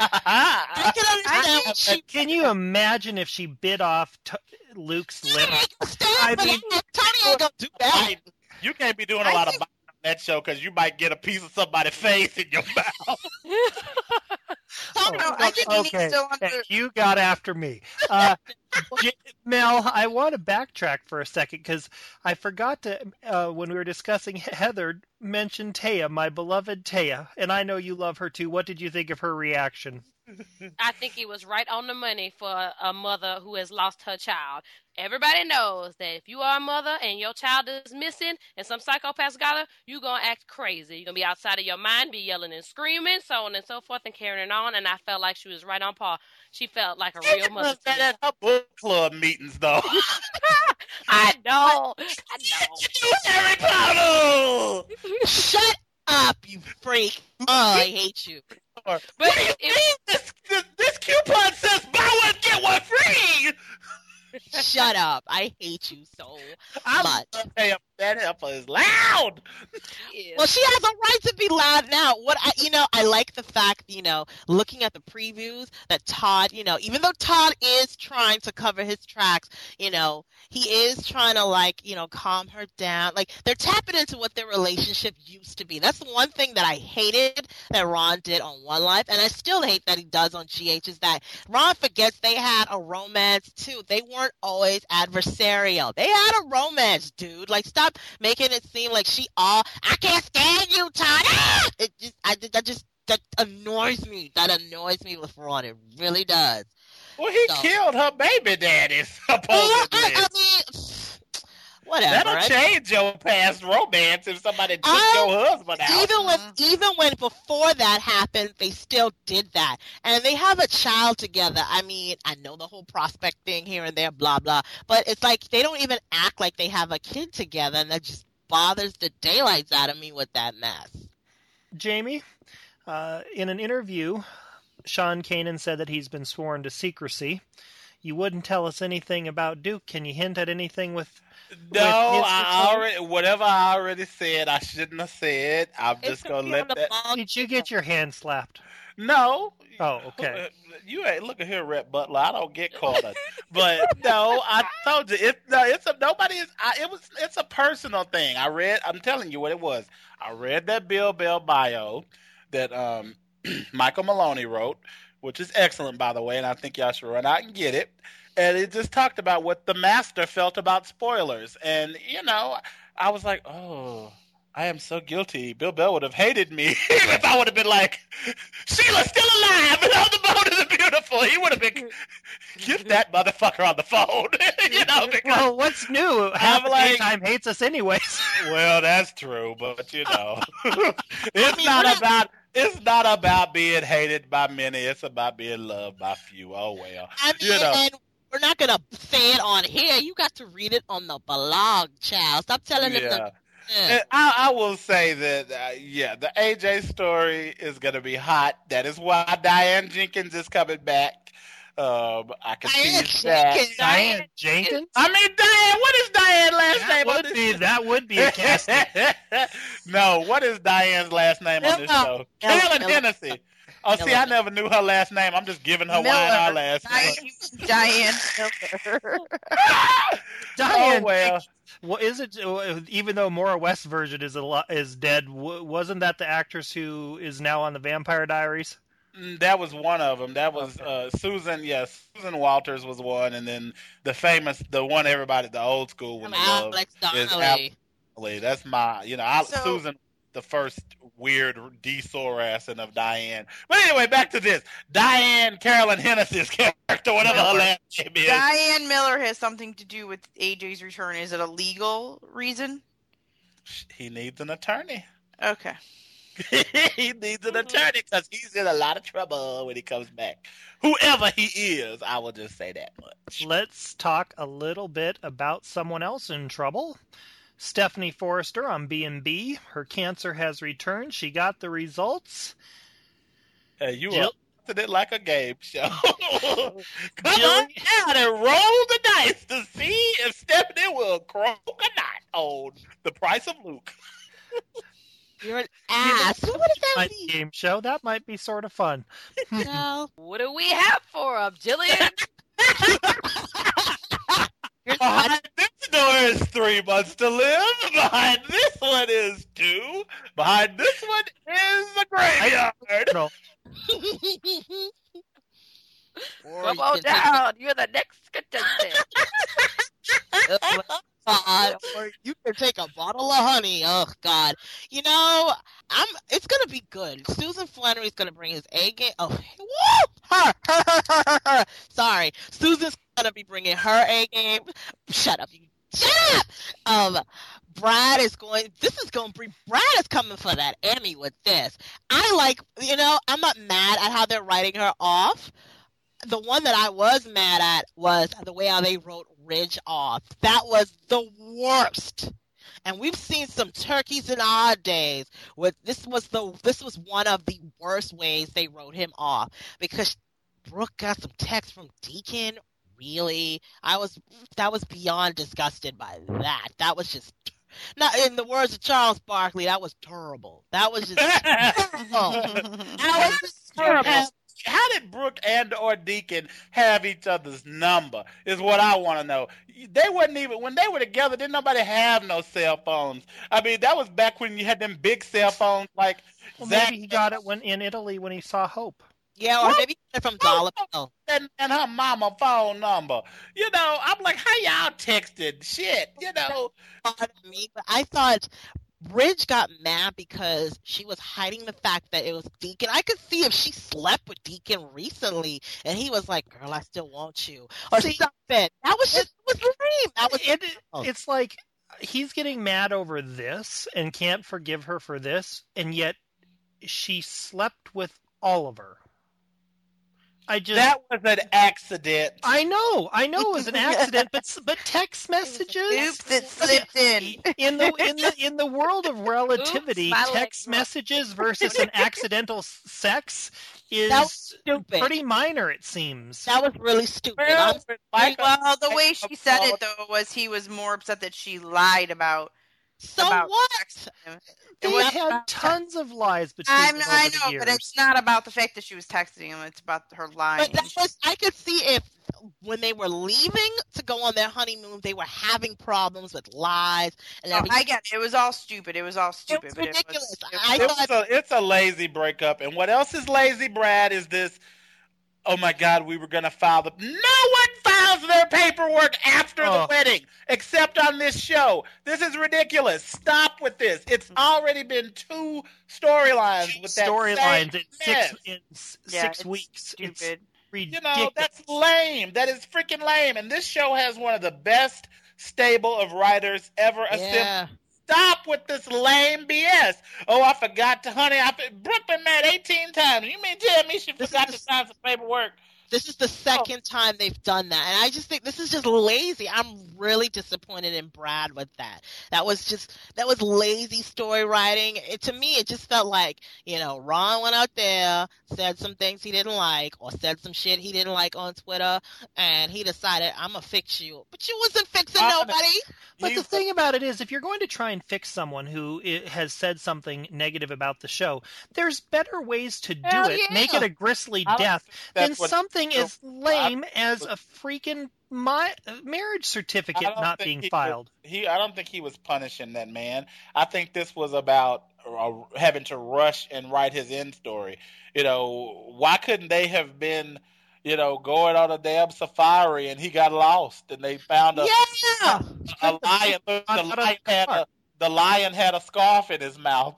I can understand what she Can you imagine if she bit off t- Luke's lip? I I mean- mean, Tony ain't gonna do that. You can't be doing a I lot think- of biting on that show because you might get a piece of somebody's face in your mouth. Tony, No, I think he needs Okay, to under- you got after me. Uh, J- Mel, I want to backtrack for a second because I forgot to, uh, when we were discussing Heather, mention Taya, my beloved Taya, and I know you love her too. What did you think of her reaction? I think it was right on the money for a mother who has lost her child. Everybody knows that if you are a mother and your child is missing and some psychopath's got her, you're going to act crazy. You're going to be outside of your mind, be yelling and screaming, so on and so forth, and carrying it on. And I felt like she was right on par. She felt like a real mother. That at her book club meetings, though. I know. I know. Harry Potter. Shut up, you freak. Oh, I hate you. But But what do you it- mean? This, this, this coupon says buy one get one free. Shut up. I hate you so I much. love Taya. That heifer is loud. Yeah. Well, she has a right to be loud now. What I, you know, I like the fact, you know, looking at the previews that Todd, you know, even though Todd is trying to cover his tracks, you know, he is trying to like, you know, calm her down. Like they're tapping into what their relationship used to be. That's the one thing that I hated that Ron did on One Life, and I still hate that he does on G H. Is that Ron forgets they had a romance too. They weren't always adversarial. They had a romance, dude. Like stop making it seem like she all I can't stand you, Todd. Ah! It just I that just that annoys me. That annoys me with Ron. It really does. Well, he So- killed her baby daddy, Well, I, supposedly. I mean, whatever. That'll I- change your past romance if somebody took I- your husband out. Even when even when before that happened, they still did that, and they have a child together. I mean, I know the whole prospect thing here and there, blah blah, but it's like they don't even act like they have a kid together, and that just bothers the daylights out of me with that mess. Jamie, uh, in an interview, Sean Kanan said that he's been sworn to secrecy. You wouldn't tell us anything about Duke. Can you hint at anything with? No, with his I performance? already whatever I already said, I shouldn't have said. I'm It's just gonna be let on the that. blog. Did you get your hand slapped? No. Oh, okay. You ain't look at here, Rhett Butler. I don't get caught up. But no, I told you it. No, it's a nobody is. I, it was. It's a personal thing. I read. I'm telling you what it was. I read that Bill Bell bio that um, Michael Maloney wrote, which is excellent, by the way, and I think y'all should run out and get it. And it just talked about what the master felt about spoilers, and you know, I was like, oh. I am so guilty. Bill Bell would have hated me if I would have been like, Sheila's still alive and on the boat is beautiful. He would have been, get that motherfucker on the phone. you know, because, Well, what's new? Half the like- daytime hates us anyways. well, that's true, but you know, it's mean, not what- about, it's not about being hated by many. It's about being loved by few. Oh, well. I mean, You know. and we're not gonna say it on here. You got to read it on the blog, child. Stop telling them Yeah. the. Yeah. And I, I will say that, uh, yeah, the A J story is going to be hot. That is why Diane Jenkins is coming back. Um, I can Diane see that. Jenkins. Diane Jenkins? I mean, Diane, what is Diane's last That name on would this be show? that would be a casting. No, what is Diane's last name on this Miller. show? Miller. Carolyn Miller. Hennessy. Oh, see, Miller. I never knew her last name. I'm just giving her Miller. wine our last name. Diane, Diane Miller. Diane Oh, well. What is it? Even though Maura West's version is a lot, is dead, w- wasn't that the actress who is now on the Vampire Diaries? Mm, That was one of them. That was uh, Susan. Yes, Susan Walters was one, and then the famous, the one everybody, the old school one, I'm loved Alex is Donnelly. Lee. That's my, you know, I, So- Susan, the first weird D Sorasin of Diane. But anyway, back to this. Diane Carolyn Hennessy's character, whatever her Miller. last name is. Diane Miller has something to do with A J's return. Is it a legal reason? He needs an attorney. Okay. He needs an attorney because he's in a lot of trouble when he comes back. Whoever he is, I will just say that much. Let's talk a little bit about someone else in trouble. Stephanie Forrester on B and B. Her cancer has returned. She got the results. Hey, you Jill- are acting it like a game show. Come Jill- on out and roll the dice to see if Stephanie will croak a knot on the price of Luke. You're an ass. What does that Might mean? game show. That might be sort of fun. No. What do we have for him, Jillian? You're not. Behind this door is three months to live. Behind this one is two. Behind this one is the graveyard. No, Come on down. You're the next contestant. God, or you can take a bottle of honey. Oh God, you know, I'm. It's gonna be good. Susan Flannery's gonna bring his A game. Oh, woo! Her, her, her, her, her, her. Sorry, Susan's gonna be bringing her A game. Shut up, you. Shut up. Um, Brad is going. This is going to bring. Brad is coming for that Emmy with this. I like. You know, I'm not mad at how they're writing her off. The one that I was mad at was the way how they wrote Ridge off. That was the worst. And we've seen some turkeys in our days. With this was the this was one of the worst ways they wrote him off because Brooke got some text from Deacon. Really, I was that was beyond disgusted by that. That was just not in the words of Charles Barkley. That was terrible. That was just oh, that was just terrible. How did Brooke and or Deacon have each other's number is what I want to know. They wasn't even, when they were together, didn't nobody have no cell phones. I mean, that was back when you had them big cell phones like well, Zach maybe he got it when in Italy when he saw Hope. Yeah, or maybe from Dollar Bill. and, and her mama phone number. You know, I'm like, how y'all texted? Shit, you know. Pardon me, but I thought Ridge got mad because she was hiding the fact that it was Deacon. I could see if she slept with Deacon recently, and he was like, "Girl, I still want you," or See, something. That was just it was lame. That was It, oh. it's like he's getting mad over this and can't forgive her for this, and yet she slept with Oliver. I just That was an accident. I know, I know it was an accident, but but text messages. Oops, it slipped in. In the in the in the world of relativity, Oops, my text leg. messages versus an accidental s- sex is That was stupid. pretty minor. It seems. That was really stupid. Well, I'm- like a- Well, the way she said it though was he was more upset that she lied about. so about what? texting him. It They wasn't had about tons of lies between I'm, them I over the know, years. but it's not about the fact that she was texting him. It's about her lying. But that was I could see if when they were leaving to go on their honeymoon, they were having problems with lies and Oh, everything. I get it. It was all stupid. It was all stupid. was but ridiculous. It was, I it It was- was a, it's a lazy breakup. And what else is lazy, Brad, is this, oh my God, we were going to file the... No one files their paperwork after Oh. the wedding, except on this show. This is ridiculous. Stop with this. It's already been two storylines with that storylines same in mess. six in s- yeah, six it's weeks. Stupid. It's You ridiculous. know, that's lame. That is freaking lame. And this show has one of the best stable of writers ever assembled. yeah. Stop with this lame B S. Oh, I forgot to, honey. I, Brooke been mad eighteen times. You mean tell me she This forgot is- to sign some paperwork? This is the second time they've done that. And I just think this is just lazy. I'm really disappointed in Brad with that. That was just, that was lazy story writing. It, to me, it just felt like, you know, Ron went out there, said some things he didn't like, or said some shit he didn't like on Twitter, and he decided, I'm going to fix you. But you wasn't fixing nobody. But the thing about it is, if you're going to try and fix someone who i- has said something negative about the show, there's better ways to do Hell it. yeah. Make it a grisly I don't death think than that's what- something as lame I- as a freaking my, marriage certificate I don't not think being he filed. Was, he, I don't think he was punishing that man. I think this was about uh, having to rush and write his end story. You know, why couldn't they have been, you know, going on a damn safari and he got lost and they found a, Yeah! a lion? The lion had a the lion had a scarf in his mouth.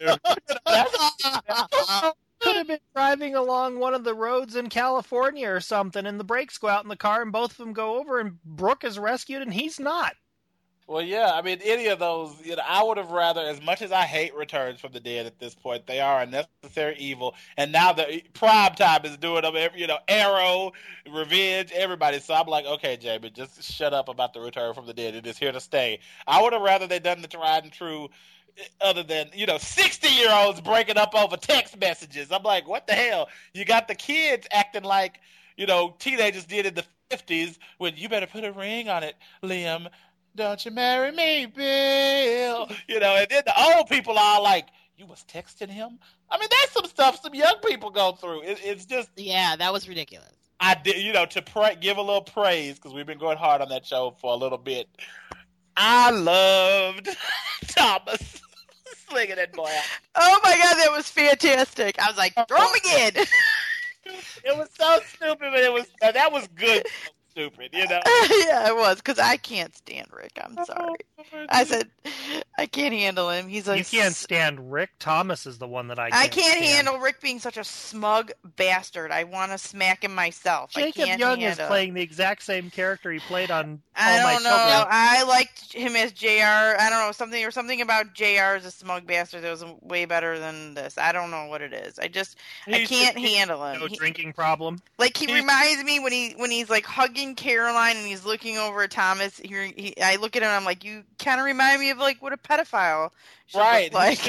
Could have been driving along one of the roads in California or something, and the brakes go out in the car, and both of them go over, and Brooke is rescued, and he's not. Well, yeah, I mean, any of those, you know, I would have rather, as much as I hate Returns from the Dead at this point, they are a necessary evil, and now the prime time is doing them, every, you know, Arrow, Revenge, everybody, so I'm like, okay, Jamie, just shut up about the Return from the Dead, it is here to stay. I would have rather they done the tried and true, other than, you know, sixty-year-olds breaking up over text messages. I'm like, what the hell? You got the kids acting like, you know, teenagers did in the fifties when you better put a ring on it, Liam. Don't you marry me, Bill? You know, and then the old people are like, you was texting him? I mean, that's some stuff some young people go through. It, it's just... Yeah, that was ridiculous. I did, you know, to pra- give a little praise, because we've been going hard on that show for a little bit. I loved Thomas slinging that boy out. Oh my god, that was fantastic. I was like, throw him again. It was so stupid, but it was that was good. Stupid, you know. Yeah, it was, because I can't stand Rick. I'm sorry. I said, I can't handle him. He's a You can't stand Rick. Thomas is the one that I can't I can't stand. handle Rick being such a smug bastard. I want to smack him myself. I Jacob can't Young is handle. playing the exact same character he played on I All My don't know. Children. I liked him as J R. I don't know, something or something about J R as a smug bastard that was way better than this. I don't know what it is. I just I He's- can't he- handle him. No He- drinking problem. like he he- reminds me when he when he's like hugging Caroline and he's looking over at Thomas. He, he, I look at him and I'm like, you kind of remind me of like what a pedophile should Right. look like. He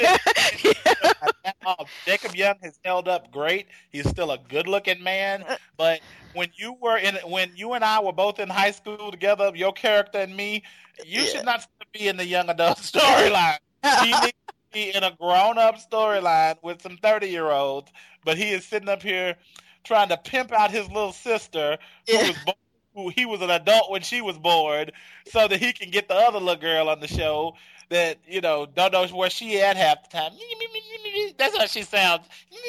Uh, Jacob Young has held up great. He's still a good-looking man, but when you were in, when you and I were both in high school together, your character and me, you Yeah. should not be in the young adult storyline. He needs to be in a grown-up storyline with some thirty-year-olds, but he is sitting up here trying to pimp out his little sister, who Yeah. was bo- who he was an adult when she was born, so that he can get the other little girl on the show that, you know, don't know where she at half the time. That's how she sounds.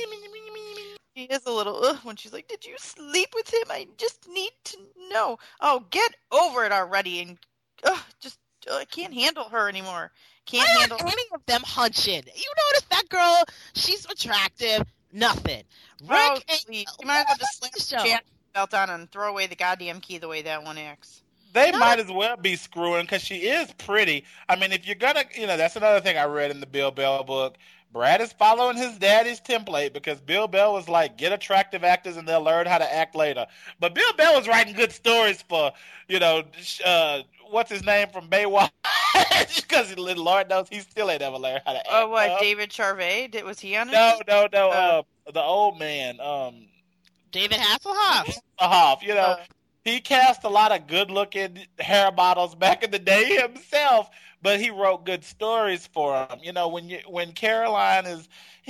She is a little ugh, when she's like, "Did you sleep with him? I just need to know." Oh, get over it already, and ugh, just uh, I can't handle her anymore. Can't Why handle. aren't any of them hunching? You notice that girl? She's attractive. Nothing. Rick Oh, ain't. please. You might as well just slap the the show. chat belt on and throw away the goddamn key the way that one acts. They No. might as well be screwing because she is pretty. I mean, if you're gonna, you know, that's another thing I read in the Bill Bell book. Brad is following his daddy's template because Bill Bell was like, get attractive actors and they'll learn how to act later. But Bill Bell was writing good stories for, you know, uh, what's his name from Baywatch? Because Lord knows he still ain't ever learned how to act. Oh, what? Uh, David Charvet? Did, was he on it? no, no, no. Uh, Uh, the old man, um, David Hasselhoff. Hoff, you know. Uh, He cast a lot of good-looking hair models back in the day himself, but he wrote good stories for them. You know, when you when Caroline is,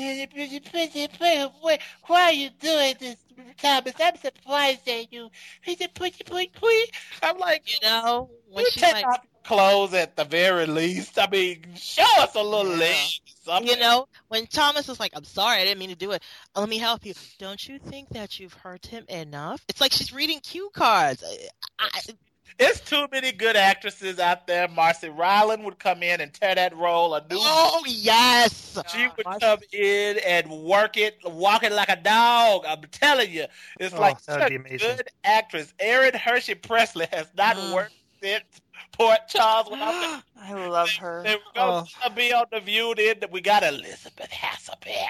why are you doing this, Thomas? I'm surprised at you. I'm like, You know when you she's take like, off your clothes at the very least. I mean, show us a little Yeah. legs. something. you know when Thomas is like, I'm sorry, I didn't mean to do it. Let me help you. Don't you think that you've hurt him enough? It's like she's reading cue cards. I, I, There's too many good actresses out there. Marcy Ryland would come in and tear that role a new. oh yes. She would Marcy- come in and work it, walk it like a dog. I'm telling you, it's Oh, like that'd such be a amazing. good actress. Erin Hershey Presley has not Mm. worked since Port Charles. When I I love her. they were going to be on the View. Then we got Elizabeth Hasselbeck,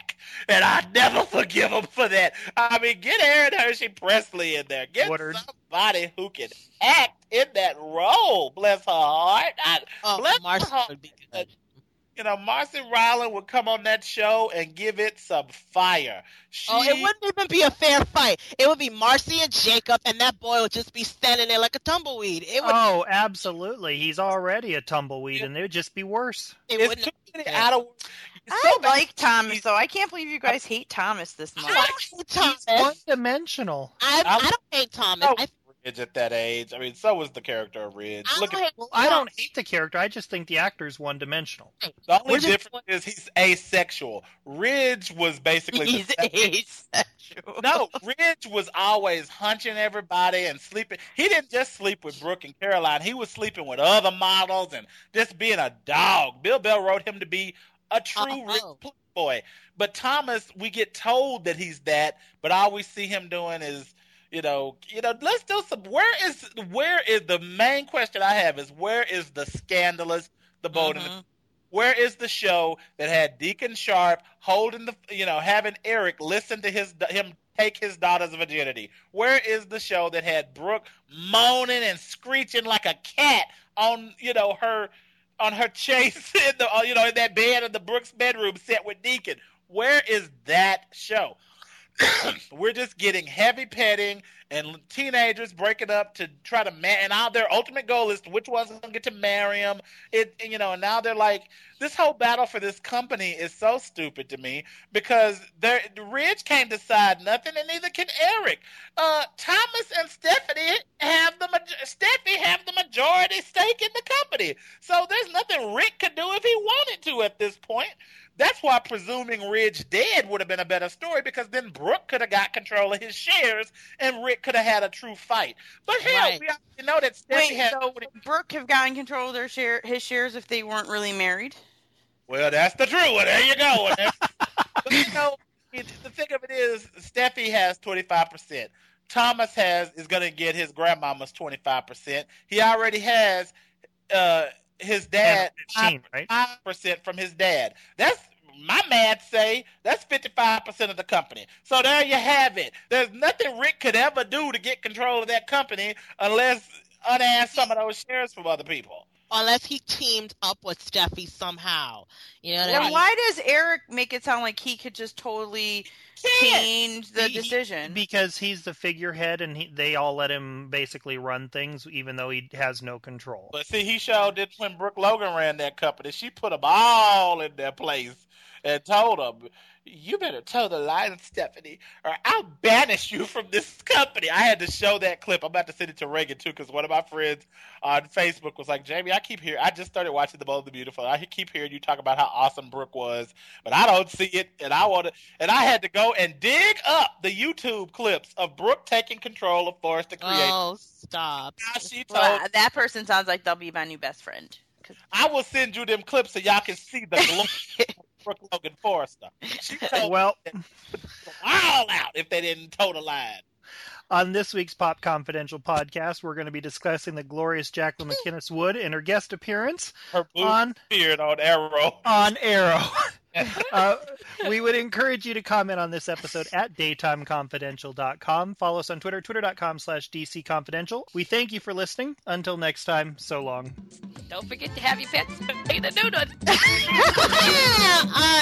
and I never forgive him for that. I mean, get Aaron Hershey Presley in there. Get Woodard. somebody who can act in that role. Bless her heart. I, Oh, bless Marcy her heart. would be good. You know, Marcy Rowland would come on that show and give it some fire. She, Oh, it wouldn't even be a fair fight. It would be Marcy and Jacob, and that boy would just be standing there like a tumbleweed. It would. Oh, absolutely. He's already a tumbleweed, and it would just be worse. It it's wouldn't. too many Yeah. out of. I like Thomas, though. I can't believe you guys hate Thomas this much. I don't hate Thomas. He's one-dimensional. I, I- I don't hate Thomas. Oh, I, Ridge at that age. I mean, so was the character of Ridge. I Look don't at hate Well, I don't hate the character. I just think the actor's one-dimensional. the only We're just- difference is he's asexual. Ridge was basically the He's asexual. No, Ridge was always hunching everybody and sleeping. He didn't just sleep with Brooke and Caroline. He was sleeping with other models and just being a dog. Bill Bell wrote him to be a true Uh-oh. rich playboy. But Thomas, we get told that he's that, but all we see him doing is, you know, you know. Let's do some. Where is where is the main question I have is where is the scandalous, the bold, and the Mhm. where is the show that had Deacon Sharp holding the, you know, having Eric listen to his him take his daughter's virginity? Where is the show that had Brooke moaning and screeching like a cat on, you know, her on her chase in the, you know, in that bed in the Brooks bedroom set with Deacon? Where is that show? We're just getting heavy petting and teenagers breaking up to try to man, and now their ultimate goal is which one's going to get to marry him. It, you know, and now they're like, this whole battle for this company is so stupid to me because they're, Ridge can't decide nothing, and neither can Eric. Uh, Thomas and Stephanie have the maj- Steffi have the majority stake in the company, so there's nothing Rick could do if he wanted to at this point. That's why presuming Ridge dead would have been a better story, because then Brooke could have got control of his shares and Rick could have had a true fight. But hell, Right. we already know that Steffi Wait, had. so Brooke have gotten control of their share, his shares if they weren't really married? Well, that's the true one. There you go. But you know, it, the thing of it is, Steffi has twenty-five percent. Thomas has is going to get his grandmama's twenty-five percent. He already has uh, his dad fifteen, right? five percent from his dad. That's my math say that's fifty-five percent of the company. So there you have it. There's nothing Rick could ever do to get control of that company unless unask some of those shares from other people. Unless he teamed up with Steffi somehow. You know what I Then mean? why does Eric make it sound like he could just totally change the He- decision? Because he's the figurehead, and he, they all let him basically run things, even though he has no control. But see, he showed it when Brooke Logan ran that company. She put them all in their place and told them, you better toe the line, Stephanie, or I'll banish you from this company. I had to show that clip. I'm about to send it to Reagan, too, because one of my friends on Facebook was like, Jamie, I keep hearing, I just started watching The Bold and the Beautiful. I keep hearing you talk about how awesome Brooke was, but I don't see it, and I want to, and I had to go and dig up the YouTube clips of Brooke taking control of Forrester Creations. Oh, stop. How she told, Well, that person sounds like they'll be my new best friend. 'Cause- I will send you them clips so y'all can see the glory of Brooke Logan Forrester. She told Well, them all out if they didn't toe the line. on this week's Pop Confidential podcast, we're going to be discussing the glorious Jacqueline McInnes Wood and her guest appearance Her boob on appeared on Arrow. on Arrow. uh, we would encourage you to comment on this episode at daytime confidential dot com. Follow us on Twitter, twitter.com slash dcconfidential. We thank you for listening. Until next time, so long. Don't forget to have your pets eat the noodles. uh,